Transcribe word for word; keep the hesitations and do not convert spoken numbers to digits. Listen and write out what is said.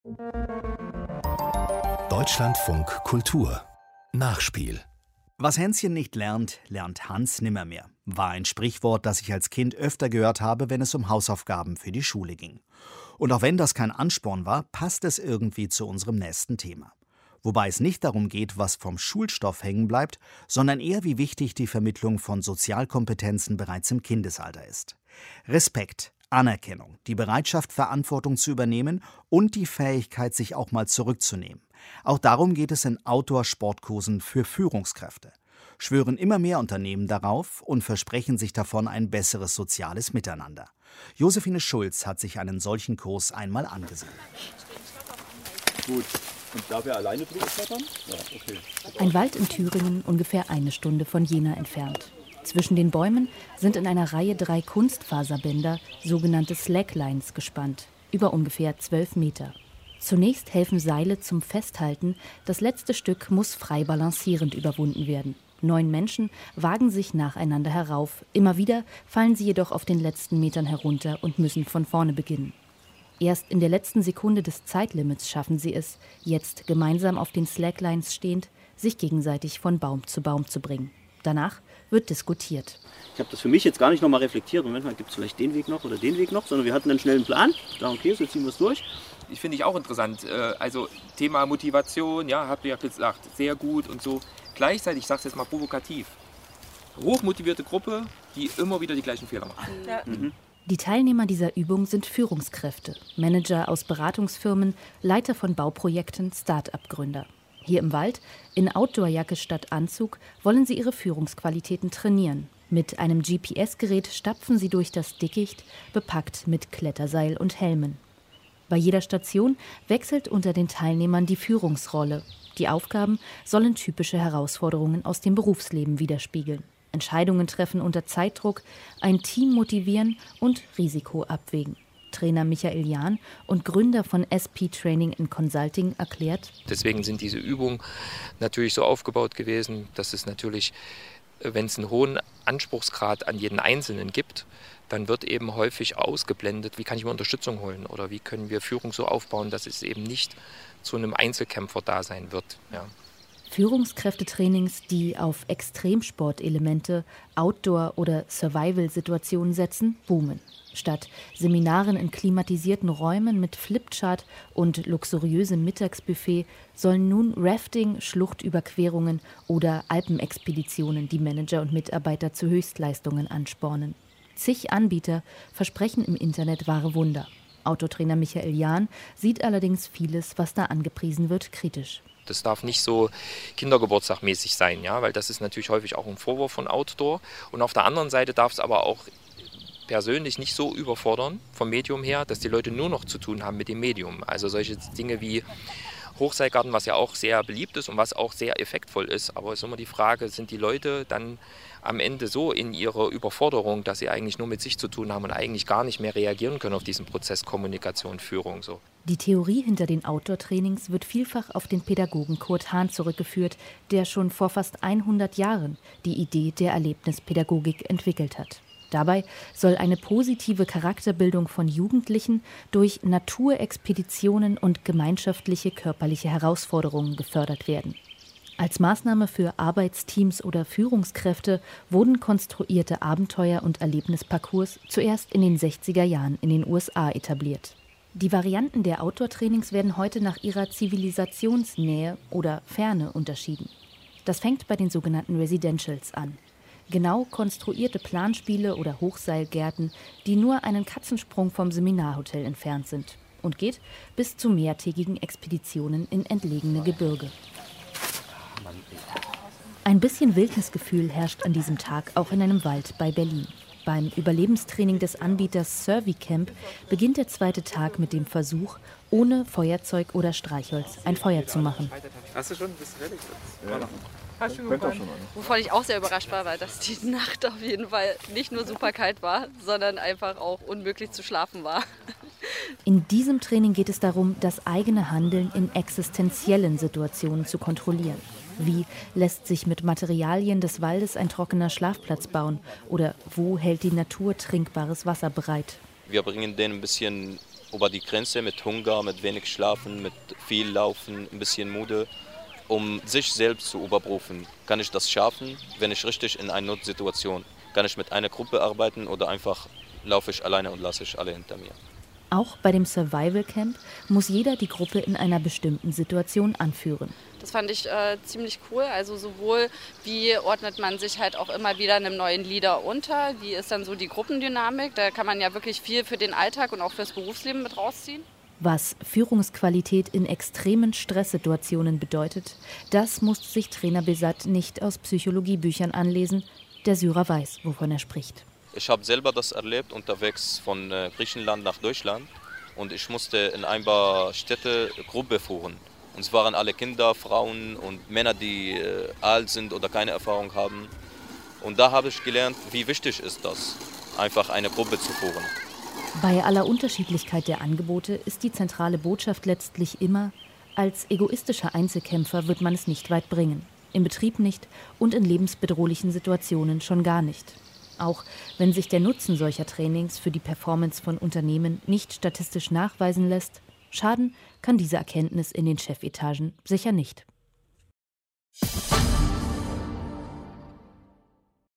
Deutschlandfunk Kultur Nachspiel. Was Hänschen nicht lernt, lernt Hans nimmermehr, war ein Sprichwort, das ich als Kind öfter gehört habe, wenn es um Hausaufgaben für die Schule ging. Und auch wenn das kein Ansporn war, passt es irgendwie zu unserem nächsten Thema. Wobei es nicht darum geht, was vom Schulstoff hängen bleibt, sondern eher, wie wichtig die Vermittlung von Sozialkompetenzen bereits im Kindesalter ist. Respekt, Anerkennung, die Bereitschaft, Verantwortung zu übernehmen und die Fähigkeit, sich auch mal zurückzunehmen. Auch darum geht es in Outdoor-Sportkursen für Führungskräfte. Schwören immer mehr Unternehmen darauf und versprechen sich davon ein besseres soziales Miteinander. Josephine Schulz hat sich einen solchen Kurs einmal angesehen. Gut. Und darf er alleine drüber klettern? Ja, okay. Ein Wald in Thüringen, ungefähr eine Stunde von Jena entfernt. Zwischen den Bäumen sind in einer Reihe drei Kunstfaserbänder, sogenannte Slacklines, gespannt, über ungefähr zwölf Meter. Zunächst helfen Seile zum Festhalten, das letzte Stück muss frei balancierend überwunden werden. Neun Menschen wagen sich nacheinander herauf, immer wieder fallen sie jedoch auf den letzten Metern herunter und müssen von vorne beginnen. Erst in der letzten Sekunde des Zeitlimits schaffen sie es, jetzt gemeinsam auf den Slacklines stehend, sich gegenseitig von Baum zu Baum zu bringen. Danach wird diskutiert. Ich habe das für mich jetzt gar nicht nochmal reflektiert. Moment mal, gibt es vielleicht den Weg noch oder den Weg noch? Sondern wir hatten einen schnellen Plan. Da, okay, so ziehen wir es durch. Ich finde ich auch interessant. Also Thema Motivation, ja, habt ihr ja gesagt, sehr gut und so. Gleichzeitig, ich sage es jetzt mal provokativ, hochmotivierte Gruppe, die immer wieder die gleichen Fehler macht. Ja. Mhm. Die Teilnehmer dieser Übung sind Führungskräfte, Manager aus Beratungsfirmen, Leiter von Bauprojekten, Start-up-Gründer. Hier im Wald, in Outdoor-Jacke statt Anzug, wollen sie ihre Führungsqualitäten trainieren. Mit einem G P S-Gerät stapfen sie durch das Dickicht, bepackt mit Kletterseil und Helmen. Bei jeder Station wechselt unter den Teilnehmern die Führungsrolle. Die Aufgaben sollen typische Herausforderungen aus dem Berufsleben widerspiegeln. Entscheidungen treffen unter Zeitdruck, ein Team motivieren und Risiko abwägen. Trainer Michael Jahn und Gründer von S P Training and Consulting erklärt: Deswegen sind diese Übungen natürlich so aufgebaut gewesen, dass es natürlich, wenn es einen hohen Anspruchsgrad an jeden Einzelnen gibt, dann wird eben häufig ausgeblendet, wie kann ich mir Unterstützung holen oder wie können wir Führung so aufbauen, dass es eben nicht zu einem Einzelkämpfer-Dasein wird. Ja. Führungskräftetrainings, die auf Extremsportelemente, Outdoor- oder Survival-Situationen setzen, boomen. Statt Seminaren in klimatisierten Räumen mit Flipchart und luxuriösem Mittagsbuffet sollen nun Rafting, Schluchtüberquerungen oder Alpenexpeditionen die Manager und Mitarbeiter zu Höchstleistungen anspornen. Zig Anbieter versprechen im Internet wahre Wunder. Autotrainer Michael Jahn sieht allerdings vieles, was da angepriesen wird, kritisch. Das darf nicht so kindergeburtstagmäßig sein, ja, weil das ist natürlich häufig auch ein Vorwurf von Outdoor. Und auf der anderen Seite darf es aber auch persönlich nicht so überfordern vom Medium her, dass die Leute nur noch zu tun haben mit dem Medium. Also solche Dinge wie Hochseilgarten, was ja auch sehr beliebt ist und was auch sehr effektvoll ist. Aber es ist immer die Frage, sind die Leute dann am Ende so in ihrer Überforderung, dass sie eigentlich nur mit sich zu tun haben und eigentlich gar nicht mehr reagieren können auf diesen Prozess Kommunikation, Führung. So. Die Theorie hinter den Outdoor-Trainings wird vielfach auf den Pädagogen Kurt Hahn zurückgeführt, der schon vor fast hundert Jahren die Idee der Erlebnispädagogik entwickelt hat. Dabei soll eine positive Charakterbildung von Jugendlichen durch Naturexpeditionen und gemeinschaftliche körperliche Herausforderungen gefördert werden. Als Maßnahme für Arbeitsteams oder Führungskräfte wurden konstruierte Abenteuer- und Erlebnisparcours zuerst in den sechziger Jahren in den U S A etabliert. Die Varianten der Outdoor-Trainings werden heute nach ihrer Zivilisationsnähe oder Ferne unterschieden. Das fängt bei den sogenannten Residentials an. Genau konstruierte Planspiele oder Hochseilgärten, die nur einen Katzensprung vom Seminarhotel entfernt sind, und geht bis zu mehrtägigen Expeditionen in entlegene Gebirge. Ein bisschen Wildnisgefühl herrscht an diesem Tag auch in einem Wald bei Berlin. Beim Überlebenstraining des Anbieters Servicamp beginnt der zweite Tag mit dem Versuch, ohne Feuerzeug oder Streichholz ein Feuer zu machen. Hast du schon? Bist du fertig? Ja. Hast du schon Wovon ich auch sehr überrascht war, war, dass die Nacht auf jeden Fall nicht nur super kalt war, sondern einfach auch unmöglich zu schlafen war. In diesem Training geht es darum, das eigene Handeln in existenziellen Situationen zu kontrollieren. Wie lässt sich mit Materialien des Waldes ein trockener Schlafplatz bauen? Oder wo hält die Natur trinkbares Wasser bereit? Wir bringen denen ein bisschen über die Grenze mit Hunger, mit wenig Schlafen, mit viel Laufen, ein bisschen müde, um sich selbst zu überprüfen. Kann ich das schaffen, wenn ich richtig in einer Notsituation? Kann ich mit einer Gruppe arbeiten oder einfach laufe ich alleine und lasse ich alle hinter mir? Auch bei dem Survival Camp muss jeder die Gruppe in einer bestimmten Situation anführen. Das fand ich äh, ziemlich cool. Also sowohl, wie ordnet man sich halt auch immer wieder einem neuen Leader unter, wie ist dann so die Gruppendynamik. Da kann man ja wirklich viel für den Alltag und auch fürs Berufsleben mit rausziehen. Was Führungsqualität in extremen Stresssituationen bedeutet, das muss sich Trainer Besat nicht aus Psychologiebüchern anlesen. Der Syrer weiß, wovon er spricht. Ich habe selber das erlebt, unterwegs von Griechenland nach Deutschland. Und ich musste in ein paar Städte Gruppe führen. Und es waren alle Kinder, Frauen und Männer, die äh, alt sind oder keine Erfahrung haben. Und da habe ich gelernt, wie wichtig ist das, einfach eine Gruppe zu führen. Bei aller Unterschiedlichkeit der Angebote ist die zentrale Botschaft letztlich immer, als egoistischer Einzelkämpfer wird man es nicht weit bringen. Im Betrieb nicht und in lebensbedrohlichen Situationen schon gar nicht. Auch wenn sich der Nutzen solcher Trainings für die Performance von Unternehmen nicht statistisch nachweisen lässt, schaden kann diese Erkenntnis in den Chefetagen sicher nicht.